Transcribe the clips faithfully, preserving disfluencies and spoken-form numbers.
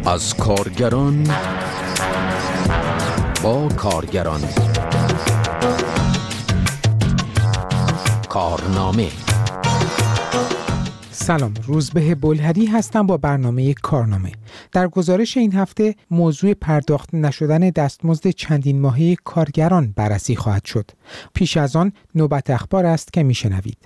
از کارگران با کارگران. کارنامه. سلام، روزبه بلهری هستم با برنامه کارنامه. در گزارش این هفته موضوع پرداخت نشدن دستمزد چندین ماهه کارگران بررسی خواهد شد. پیش از آن نوبت اخبار است که میشنوید.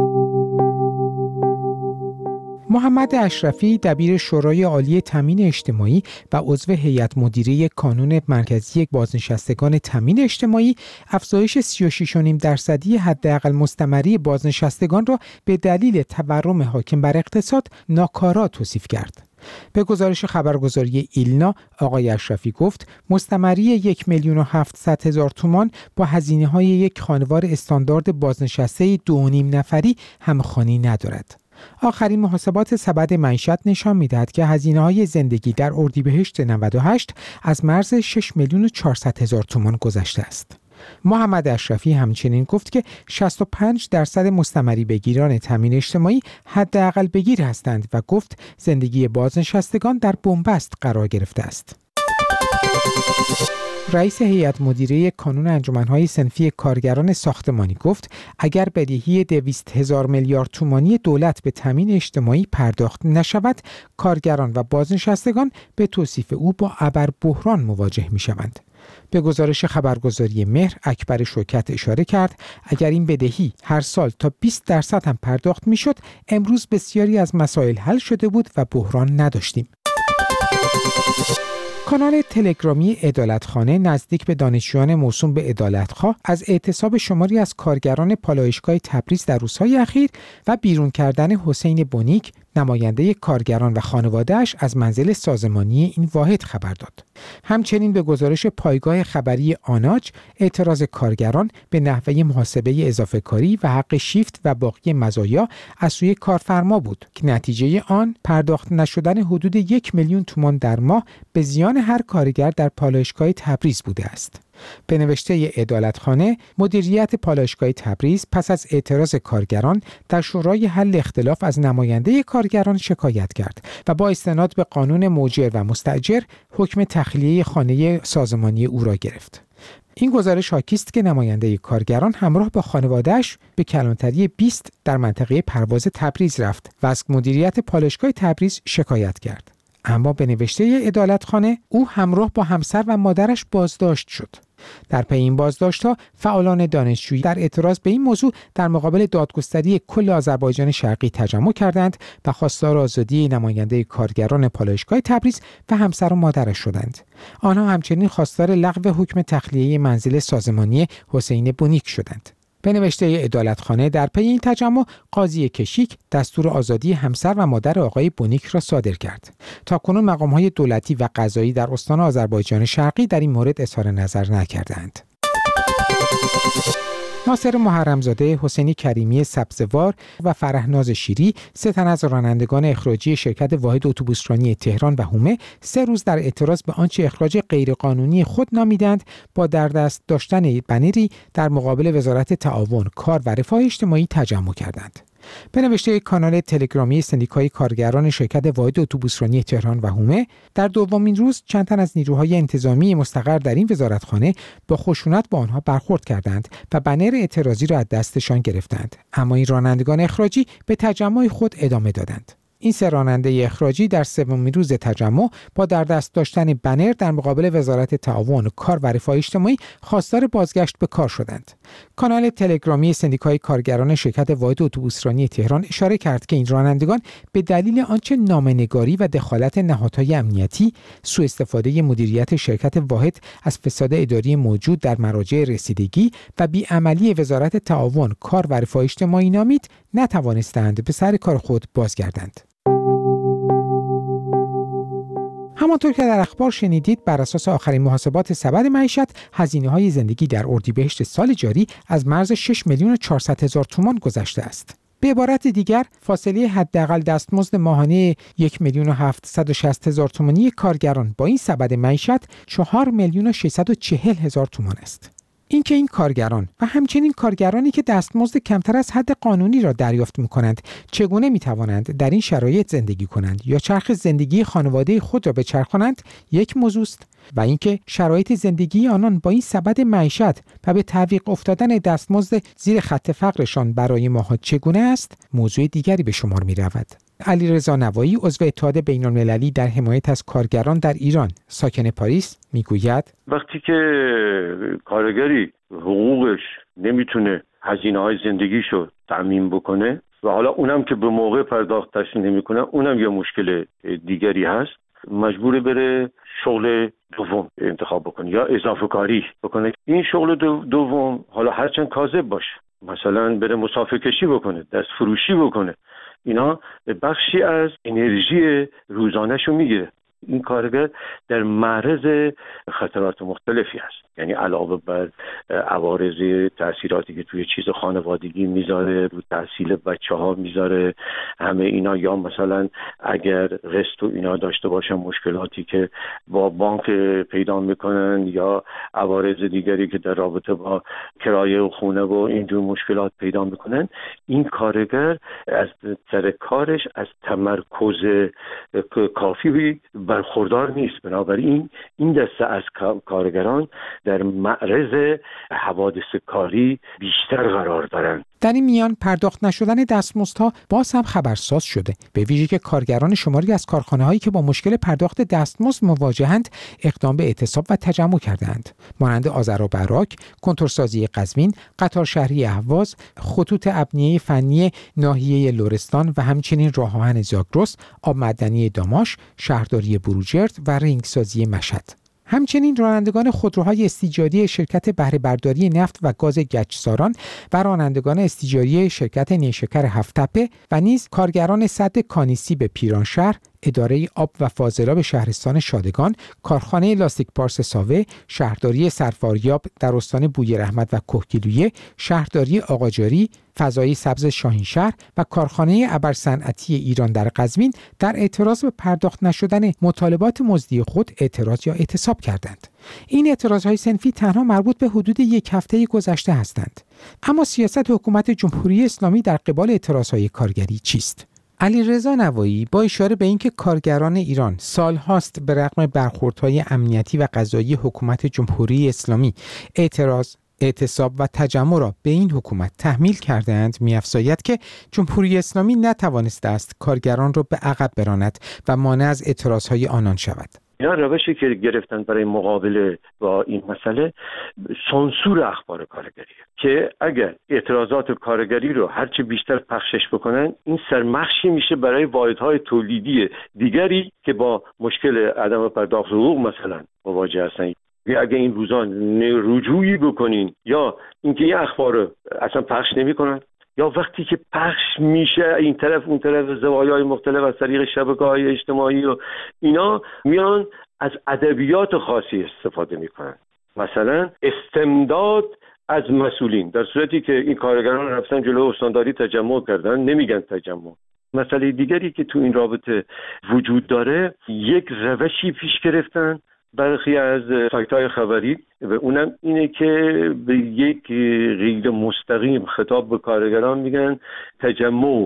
محمد اشرفی دبیر شورای عالی تامین اجتماعی و عضو هیئت مدیره کانون مرکزی بازنشستگان تامین اجتماعی افزایش سی و شش و نیم درصدی حداقل مستمری بازنشستگان را به دلیل تورم حاکم بر اقتصاد ناکارا توصیف کرد. به گزارش خبرگزاری ایلنا، آقای اشرفی گفت مستمری یک میلیون و هفتصد هزار تومان با هزینه‌های یک خانوار استاندارد بازنشسته دو و نیم نفری همخوانی ندارد. آخرین محاسبات سبد معیشت نشان می‌دهد که هزینه‌های زندگی در اردیبهشت نود و هشت از مرز شش میلیون و چهارصد هزار تومان گذشته است. محمد اشرفی همچنین گفت که شصت و پنج درصد مستمری بگیران تامین اجتماعی حداقل بگیر هستند و گفت زندگی بازنشستگان در بنبست قرار گرفته است. رئیس هیئت مدیره کانون انجمن‌های صنفی کارگران ساختمانی گفت اگر بدهی دویست هزار میلیارد تومانی دولت به تامین اجتماعی پرداخت نشود، کارگران و بازنشستگان به توصیف او با ابر بحران مواجه می‌شوند. به گزارش خبرگزاری مهر، اکبر شوکت اشاره کرد اگر این بدهی هر سال تا بیست درصد هم پرداخت می‌شد، امروز بسیاری از مسائل حل شده بود و بحران نداشتیم. کانال تلگرامی عدالتخانه نزدیک به دانشجویان موسوم به عدالتخواه از اعتصاب شماری از کارگران پالایشگاه تبریز در روزهای اخیر و بیرون کردن حسین بونیک، نماینده کارگران و خانواده‌اش، از منزل سازمانی این واحد خبر داد. همچنین به گزارش پایگاه خبری آناج، اعتراض کارگران به نحوه محاسبه اضافه کاری و حق شیفت و باقی مزایا از سوی کارفرما بود که نتیجه آن پرداخت نشدن حدود یک میلیون تومان در ماه به زیان هر کارگر در پالایشگاه تبریز بوده است. به نوشته عدالتخانه، مدیریت پالایشگاه تبریز پس از اعتراض کارگران در شورای حل اختلاف از نماینده کارگران شکایت کرد و با استناد به قانون موجر و مستاجر حکم تخلیه خانه سازمانی او را گرفت. این گزارش حاکی است که نماینده کارگران همراه با خانواده‌اش به کلانتری بیست در منطقه پرواز تبریز رفت و از مدیریت پالایشگاه تبریز شکایت کرد. اما به نوشته عدالتخانه او همراه با همسر و مادرش بازداشت شد. در پی این بازداشت‌ها فعالان دانشجویی در اعتراض به این موضوع در مقابل دادگستری کل آذربایجان شرقی تجمع کردند و خواستار آزادی نماینده کارگران پالایشگاه تبریز و همسر و مادرش شدند. آنها همچنین خواستار لغو حکم تخلیه منزل سازمانی حسین بونیک شدند. به نوشته عدالتخانه در پی این تجمع قاضی کشیک دستور آزادی همسر و مادر آقای بونیک را صادر کرد. تاکنون مقام‌های دولتی و قضایی در استان آذربایجان شرقی در این مورد اظهار نظر نکردند. ناصر محرمزاده، حسینی کریمی سبزوار و فرهناز شیری، سه تن از رانندگان اخراجی شرکت واحد اتوبوسرانی تهران و حومه، سه روز در اعتراض به آنچه اخراج غیرقانونی خود نامیدند، با در دست داشتن بنری در مقابل وزارت تعاون، کار و رفاه اجتماعی تجمع کردند. به نوشته کانال تلگرامی سندیکای کارگران شرکت واحد اتوبوسرانی تهران و حومه، در دومین روز چند تن از نیروهای انتظامی مستقر در این وزارتخانه با خشونت با آنها برخورد کردند و بنر اعتراضی را از دستشان گرفتند، اما این رانندگان اخراجی به تجمع خود ادامه دادند. این سه راننده اخراجی در سومین روز تجمع با در دست داشتن بنر در مقابل وزارت تعاون، کار و رفاه اجتماعی خواستار بازگشت به کار شدند. کانال تلگرامی سندیکای کارگران شرکت واحد اتوبوسرانی تهران اشاره کرد که این رانندگان به دلیل آنچه نامه‌نگاری و دخالت نهادهای امنیتی، سوء استفاده مدیریت شرکت واحد از فساد اداری موجود در مراجع رسیدگی و بیعملی وزارت تعاون، کار و رفاه اجتماعی نامید، نتوانستند به سر کار خود بازگردند. همانطور که در اخبار شنیدید، بر اساس آخرین محاسبات سبد معیشت، هزینه‌های زندگی در اردیبهشت سال جاری از مرز شش میلیون و چهارصد هزار تومان گذشته است. به عبارت دیگر، فاصله حداقل دستمزد ماهانه یک میلیون و هفتصد و شصت هزار تومانی کارگران با این سبد معیشت چهار میلیون و ششصد و چهل هزار تومان است. اینکه این کارگران و همچنین کارگرانی که دستمزد کمتر از حد قانونی را دریافت می‌کنند چگونه می‌توانند در این شرایط زندگی کنند یا چرخ زندگی خانواده خود را بچرخانند یک موضوع است و اینکه شرایط زندگی آنان با این سبد معیشت و به تعویق افتادن دستمزد زیر خط فقرشان برای ماها چگونه است موضوع دیگری به شمار می‌رود. علیرضا نوایی عضو اتحاد بین‌المللی در حمایت از کارگران در ایران ساکن پاریس میگوید وقتی که کارگری حقوقش نمیتونه هزینه‌های زندگیشو تأمین بکنه و حالا اونم که به موقع پرداختش نمیکنه اونم یه مشکل دیگری هست، مجبور بره شغل دوم انتخاب بکنه یا اضافه کاری بکنه. این شغل دو دوم حالا هرچند کاذب باشه، مثلا بره مسافر کشی بکنه، دست فروشی بکنه، اینا بخشی از انرژی روزانه‌شو میگیره. این کارگر در معرض خطرات مختلفی است، یعنی علاوه بر عوارض تأثیراتی که توی چیز خانوادگی میذاره، رو تحصیل بچه ها میذاره، همه اینا، یا مثلا اگر قسط و اینا داشته باشن مشکلاتی که با بانک پیدا میکنن یا عوارض دیگری که در رابطه با کرایه و خونه و اینجور مشکلات پیدا میکنن، این کارگر از سر کارش از تمرکز کافی برخوردار نیست. بنابراین این دسته از کارگران در معرض حوادث کاری بیشتر قرار دارند. در این میان پرداخت نشدن دستمزدها باز هم خبرساز شده، به ویژه که کارگران شماری از کارخانه‌هایی که با مشکل پرداخت دستمزد مواجهند اقدام به اعتصاب و تجمع کردند، مانند آذر و براک، کنتورسازی قزوین، قطار شهری اهواز، خطوط ابنیه فنی ناحیه لرستان و همچنین راه آهن زاگرس، آب معدنی داماش، شهرداری بروجرد و رنگسازی مشهد. همچنین رانندگان خودروهای استیجاری شرکت بهره برداری نفت و گاز گچساران و رانندگان استیجاری شرکت نیشکر هفت‌تپه و نیز کارگران سد کانیسی به پیرانشهر، اداره آب و فاضلاب شهرستان شادگان، کارخانه لاستیک پارس ساوه، شهرداری سرفاریاب در استان بویراحمد و کهگیلویه، شهرداری آقاجاری، فضای سبز شاهینشهر و کارخانه ابرصنعتی ایران در قزوین در اعتراض به پرداخت نشدن مطالبات مزدی خود اعتراض یا اعتصاب کردند. این اعتراضهای صنفی تنها مربوط به حدود یک هفته گذشته هستند. اما سیاست حکومت جمهوری اسلامی در قبال اعتراضهای کارگری چیست؟ علیرضا نوایی با اشاره به اینکه کارگران ایران سالهاست به رغم برخوردهای امنیتی و قضایی حکومت جمهوری اسلامی اعتراض، اعتصاب و تجمع را به این حکومت تحمیل کردند، می‌افزاید که جمهوری اسلامی نتوانسته است کارگران را به عقب براند و مانع از اعتراضهای آنان شود. اینا روشی که گرفتن برای مقابله با این مسئله سانسور اخبار کارگریه که اگر اعتراضات کارگری رو هرچی بیشتر پخشش بکنن، این سرمخشی میشه برای واحدهای تولیدی دیگری که با مشکل عدم پرداخت حقوق مثلا مواجه هستن. اگه این روزان رجوعی بکنین یا اینکه این اخبار رو اصلا پخش نمی‌کنن، یا وقتی که پخش میشه این طرف اون طرف زوایای مختلف از طریق شبکه‌های اجتماعی و اینا میان از ادبیات خاصی استفاده میکنن، مثلا استمداد از مسئولین، در صورتی که این کارگران رفتن جلو استانداری تجمع کردن نمیگن تجمع. مسئله دیگری که تو این رابطه وجود داره، یک روشی پیش گرفتن برخی از سایت‌های خبری و اونم اینه که به یک غیر مستقیم خطاب به کارگران میگن تجمع،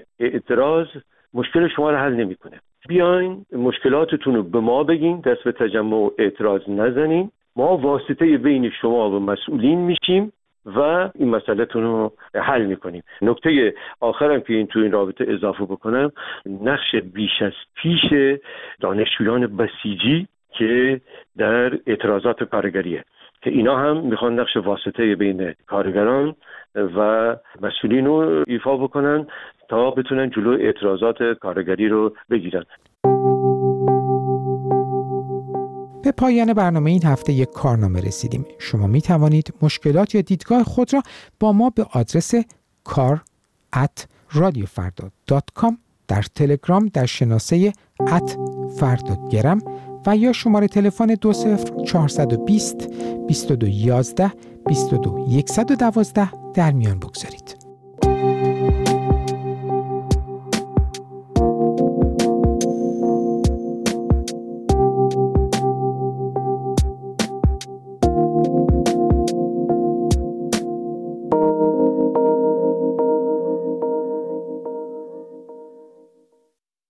اعتراض مشکل شما رو حل نمیکنه، بیاین مشکلاتتون رو به ما بگین، دست به تجمع و اعتراض نزنین، ما واسطه بین شما و مسئولین میشیم و این مسئله‌تون رو حل میکنیم. نکته آخرم که این تو این رابطه اضافه بکنم، نقش بیش از پیش دانشجویان بسیجی که در اعتراضات کارگریه که اینا هم میخوان نقش واسطه بین کارگران و مسئولین رو ایفا بکنن تا بتونن جلو اعتراضات کارگری رو بگیرن. به پایان برنامه این هفته یک کارنامه رسیدیم. شما می توانید مشکلات یا دیدگاه خود را با ما به آدرس کار ات رادیو فردا دات کام در تلگرام در شناسه ات فردا گرم و یا شماره تلفن دو صفر چهارصد و بیست بیست و دو یازده بیست و دو صد و دوازده در میان بگذارید.